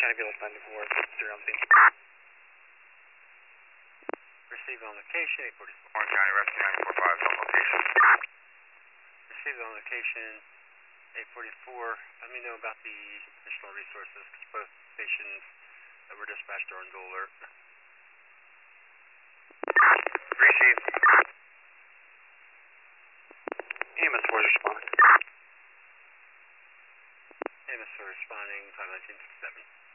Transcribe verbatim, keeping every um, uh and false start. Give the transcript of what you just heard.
County Village ninety-four, zero on scene. Receive on location, eight forty-four. Orange County Rescue nine four five on location. Receive on location, eight forty-four. Let me know about the additional resources, because both stations that were dispatched are on dual alert. Receive. E M S four is responding. A M S four responding, five nineteen sixty-seven.